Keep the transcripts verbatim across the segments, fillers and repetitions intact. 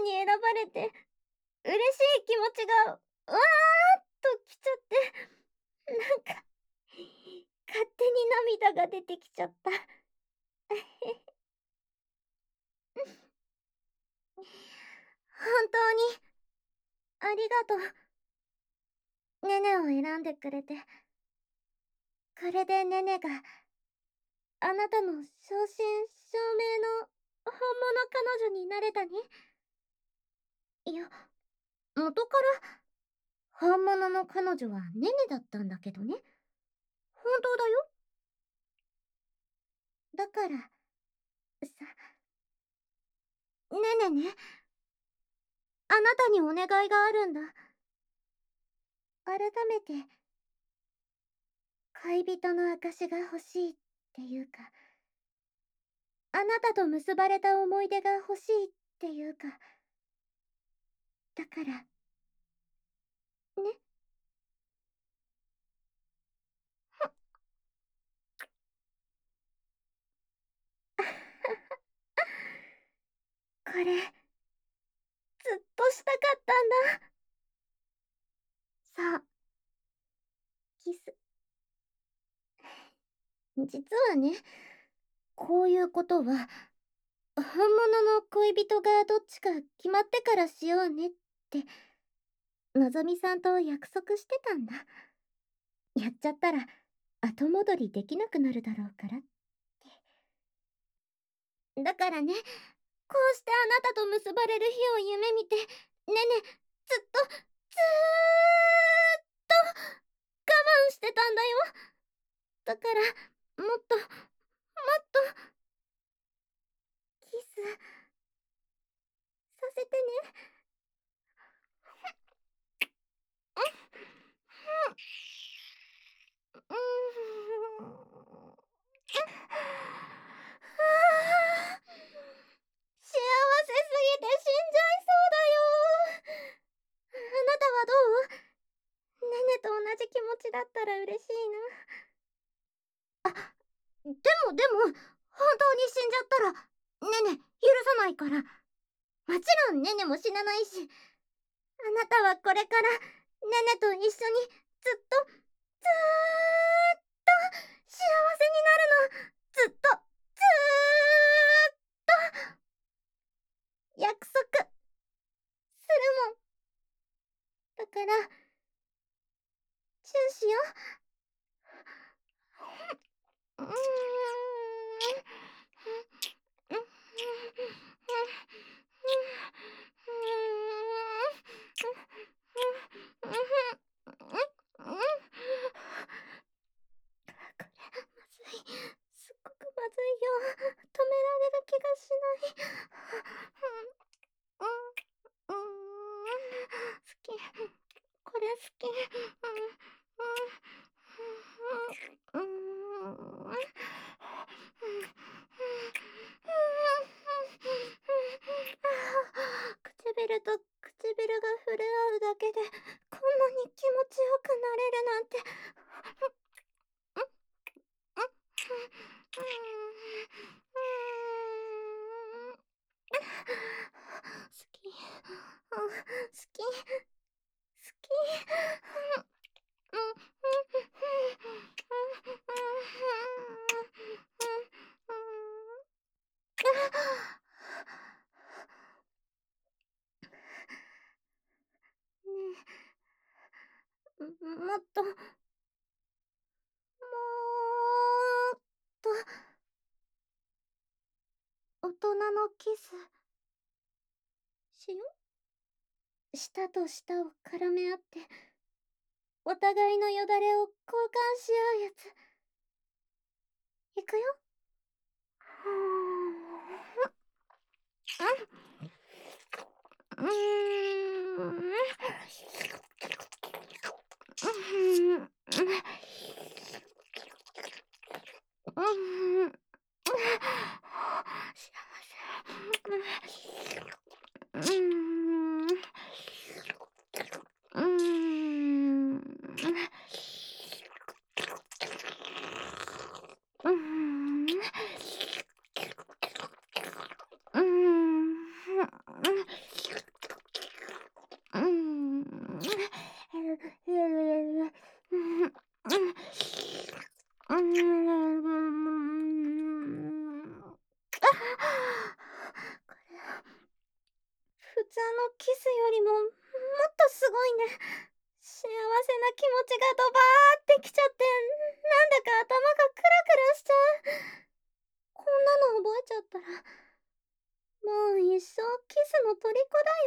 に選ばれて、嬉しい気持ちが、わーっときちゃって、なんか、勝手に涙が出てきちゃった。本当に、ありがとう。ネネを選んでくれて。これでネネが、あなたの正真正銘の本物彼女になれたね。いや、元から本物の彼女はネネだったんだけどね。本当だよ。だから、さ、ネネね、あなたにお願いがあるんだ。改めて、恋人の証が欲しいっていうか、あなたと結ばれた思い出が欲しいっていうか、だから、ね。これ、ずっとしたかったんだ。さあ、キス。実はね、こういうことは、本物の恋人がどっちか決まってからしようねって、のぞみさんと約束してたんだ。やっちゃったら、後戻りできなくなるだろうからって。だからね、こうしてあなたと結ばれる日を夢見て、ねね、ずっと、ずーっと、我慢してたんだよ。だから、もっと、もっと、キス、させてね。うーん。幸せすぎて死んじゃいそうだよ。あなたはどう？ネネと同じ気持ちだったら嬉しいな。あ、でもでも、本当に死んじゃったら、ネネ、許さないから。もちろんネネも死なないし、あなたはこれから、ネネと一緒に、ずっと、ずーっと、幸せになるの。ずっと、ずーっと。約束、するもん。だから、チューしよう。うーん。これ、まずい。すっごくまずいよ。止められる気がしない。うん、うん、好き。これ好き。うん、うん、うん、うん。唇と唇が触れ合うだけでこんなに気持ちよくなれるなんて。好き、好き、好き。ねえ、もっと、もーっと、大人のキス、しよう。舌と舌を絡め合って、お互いのよだれを交換し合うやつ。いくよ。うーん。うーん。うん。幸せ。うーん。うーん。うーん。うーん。 通のキスよりももっとすごいね。幸せな気持ちがドバーってきちゃって、なんだか頭がクラクラしちゃう。こんなの覚えちゃったらもう一生キスの虜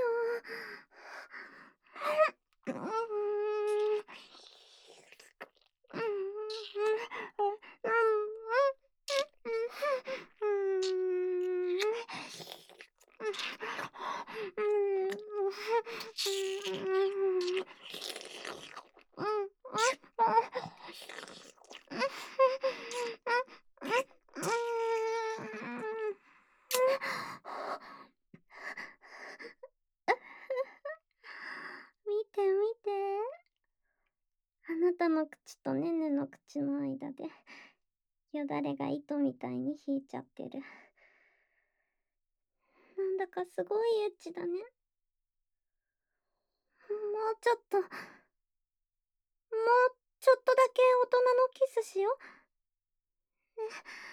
だよ。うーん。うーん。見て見て。あなたの口とねねの口の間で、よだれが糸みたいに引いちゃってる。なんだかすごいエッチだね。もうちょっと、もうちょっとだけ大人のキスしよう。ね、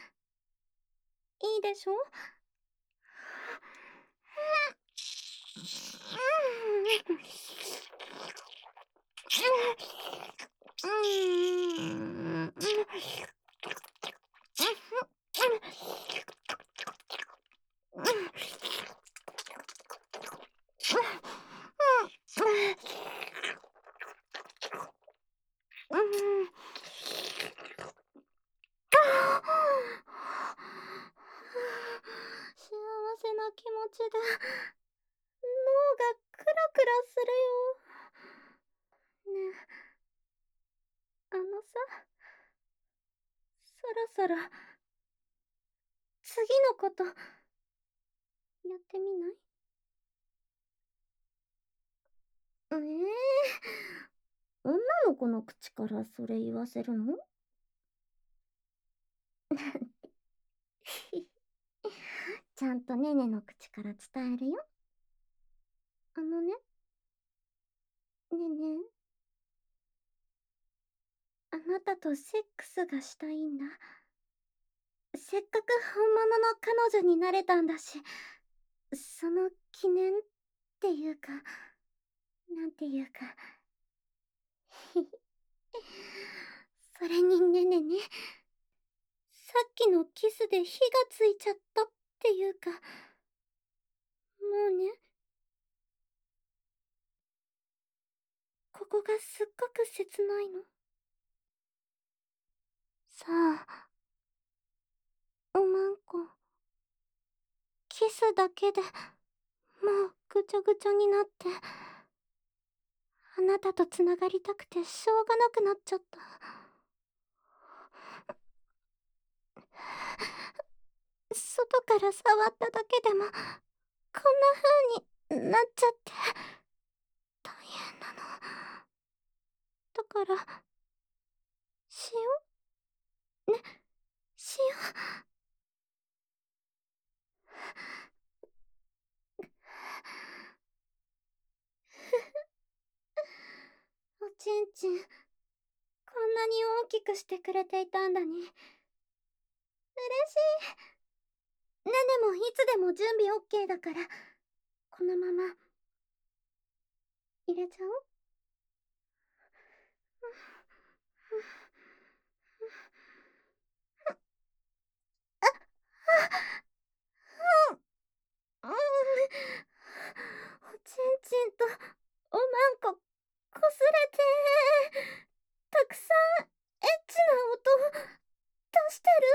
いいでしょ？幸せな気持ちで脳がクラクラするよ。ねえ、あのさ、そろそろ次のことやってみない？ええー、女の子の口からそれ言わせるの？ちゃんとねねの口から伝えるよ。あのね、ねね、あなたとセックスがしたいんだ。せっかく本物の彼女になれたんだし、その記念っていうか、なんていうか。それにねねね、さっきのキスで火がついちゃったっていうか、もうね、ここがすっごく切ないの。さあ、おまんこ、キスだけでもうぐちょぐちょになって、あなたとつながりたくてしょうがなくなっちゃった。外から触っただけでもこんな風になっちゃって大変なの。だからしようね、しよう。おちんちん、こんなに大きくしてくれていたんだね。嬉しい。ねねもいつでも準備 オーケー だから、このまま入れちゃおう。うん、おちんちんとおまんここすれて、たくさんエッチな音出してる。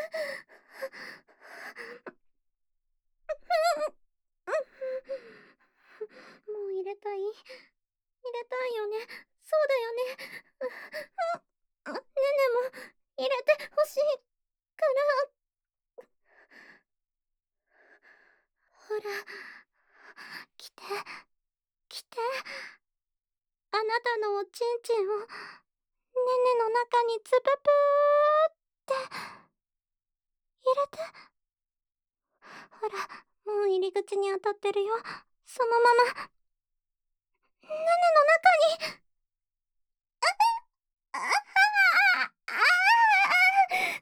もう入れたい、入れたいよね。そうだよね。ねねも入れてほしいから。ほら、来て、来て。あなたのおちんちんをねねの中につぷぷーって入れて。ほら、もう入り口に当たってるよ。そのままねねの中に。あああ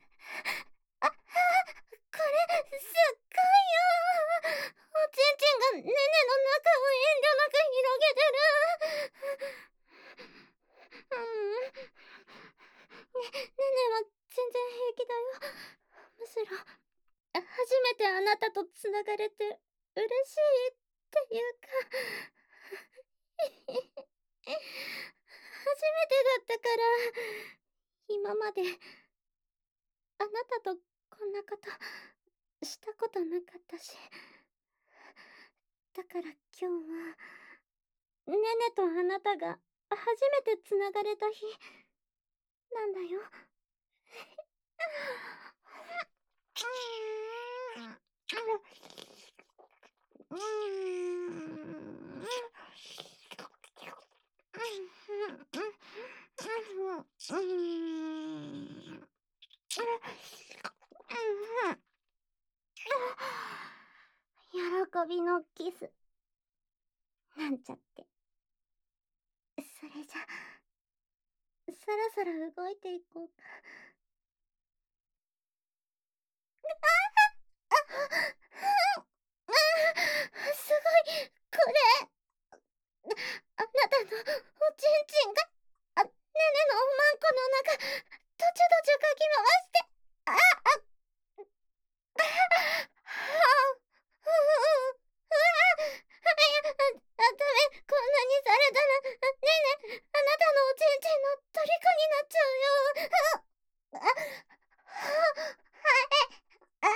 あ、これすっごいよ。おちんちんがネネの中を遠慮なく広げてる。うん。ね、ネネは全然平気だよ。むしろ、初めてあなたとつながれて嬉しいっていうか初めてだったから今まであなたとこんなことしたことなかったし、だから今日はネネとあなたが初めてつながれた日なんだよ。うーん。喜びのキスなんちゃって。それじゃそろそろ動いていこうか。ああすごい、これあなたのおちんちんがあ、ネネのおまんこの中、とちょとちょかき回して、ああああうううわあやあ、ダメ、こんなにされたら、ネネ、あなたのおちんちんの虜になっちゃうよ。あああああ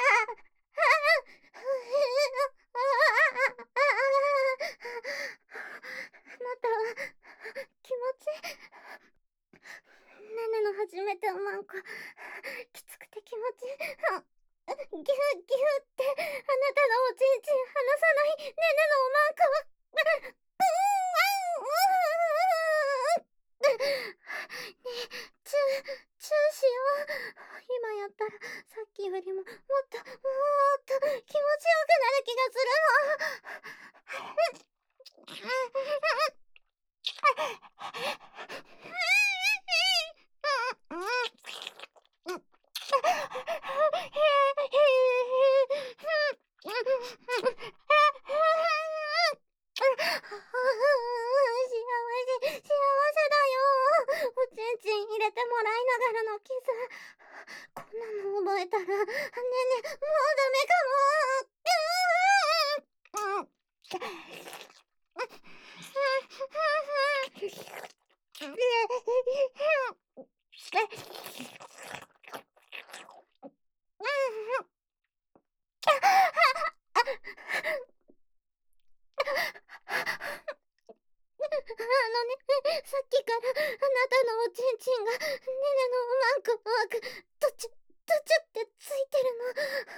なたは気持ちネネの初めておまんこきつくて気持ちギュッギュッってあなたのおちんちん離さないネネのおまんこはねえチューチューしよう。今やったらさっきよりももっともっと気持ちよくなる気がするの。幸せ、幸せだよ。おちんちん入れてもらいながらのキス。こんなの覚えたら、ねえねえ、もうダメかも。あのね、さっきからあなたのおちんちんがネネのおまんこの奥、とちゅ、とちゅってついてるの。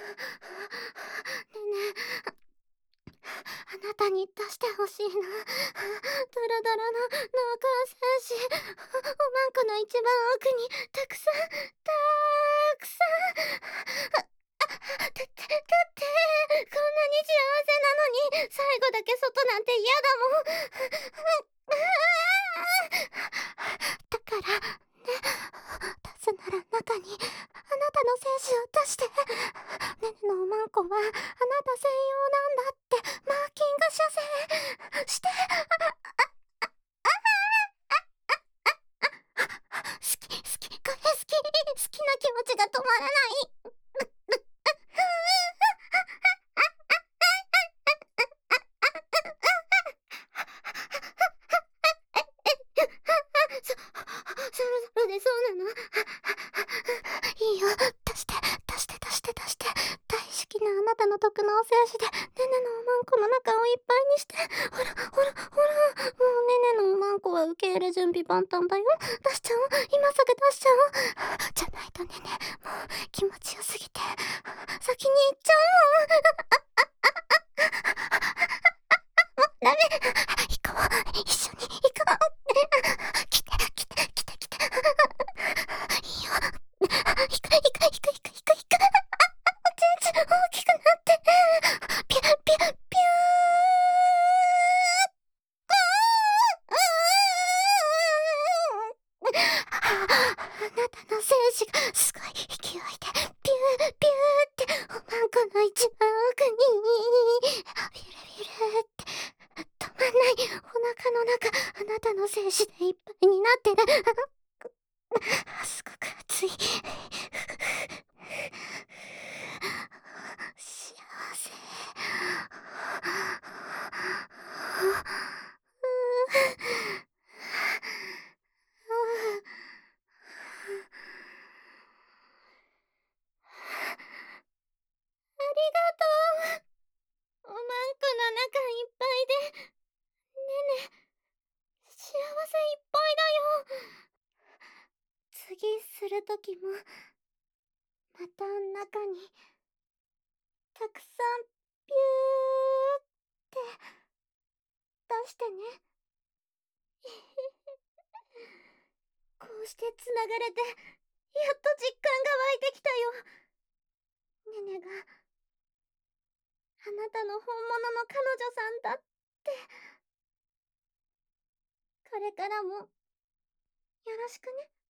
ネネ、あなたに出してほしいな。ドロドロの濃厚精子、おまんこの一番奥にたくさん、たくさん。だ、だって、だって、こんなに幸せなのに、最後だけ外なんて嫌だもん。だからね、出すなら中にあなたの精子を出して。ネネのおまんこはあなた専用なんだってマーキング射精して。好き好き、これ好き、好きな気持ちが止まらない。そ、そろそろでそうなの。いいよ、出して出して出して出して。大好きなあなたの毒のお精子でネネのおまんこの中をいっぱいにして。ほらほらほら、もうネネのおまんこは受け入れ準備万端だよ。出しちゃおう、今すぐ出しちゃおう。じゃないとネネ、もう気持ちよすぎて先に行っちゃうもん。もうダメ、行こう、一緒に行こう。来て来て来て来て。いいよ、行く行く行く行く行く行く。おちんちん大きくなって、ピュッピュッピュー。あなたの精子がすごい勢いでピューピューっておまんこの一番奥にビュルビュルっない。お腹の中、あなたの精子でいっぱいになってる。すごく熱い。幸せ。ありがとう。おまんこの中いっぱいで、ねね、幸せいっぱいだよ。次するときも、また中に、たくさん、ピューって出してね。こうしてつながれて、やっと実感が湧いてきたよ。ねねが、あなたの本物の彼女さんだって。これからも、よろしくね。